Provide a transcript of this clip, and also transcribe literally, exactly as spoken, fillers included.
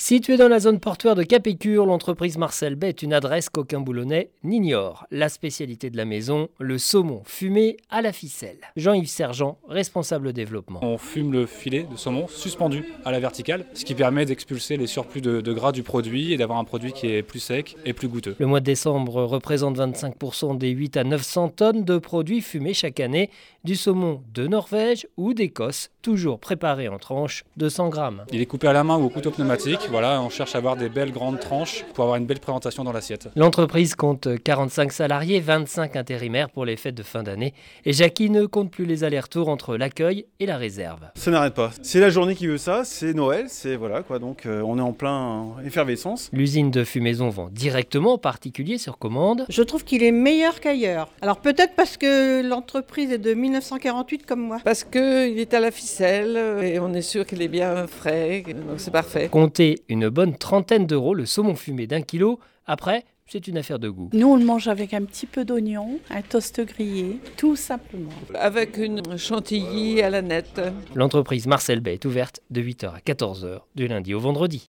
Située dans la zone portuaire de Cap-Écure, l'entreprise Marcel Bay est une adresse qu'aucun Boulonnais n'ignore. La spécialité de la maison, le saumon fumé à la ficelle. Jean-Yves Sergent, responsable développement. On fume le filet de saumon suspendu à la verticale, ce qui permet d'expulser les surplus de, de gras du produit et d'avoir un produit qui est plus sec et plus goûteux. Le mois de décembre représente vingt-cinq pour cent des huit à neuf cents tonnes de produits fumés chaque année, du saumon de Norvège ou d'Écosse, toujours préparé en tranches de cent grammes. Il est coupé à la main ou au couteau pneumatique. Voilà, on cherche à avoir des belles grandes tranches pour avoir une belle présentation dans l'assiette. L'entreprise compte quarante-cinq salariés, vingt-cinq intérimaires pour les fêtes de fin d'année. Et Jackie ne compte plus les allers-retours entre l'accueil et la réserve. Ça n'arrête pas. C'est la journée qui veut ça, c'est Noël, c'est voilà quoi. Donc euh, on est en plein effervescence. L'usine de Fumaison vend directement aux particuliers sur commande. Je trouve qu'il est meilleur qu'ailleurs. Alors peut-être parce que l'entreprise est de mille neuf cent quarante-huit comme moi. Parce qu'il est à la ficelle et on est sûr qu'il est bien frais, donc c'est parfait. Comptez une bonne trentaine d'euros le saumon fumé d'un kilo. Après, c'est une affaire de goût. Nous, on le mange avec un petit peu d'oignon, un toast grillé, tout simplement. Avec une chantilly à la nette. L'entreprise Marcel Bay est ouverte de huit heures à quatorze heures du lundi au vendredi.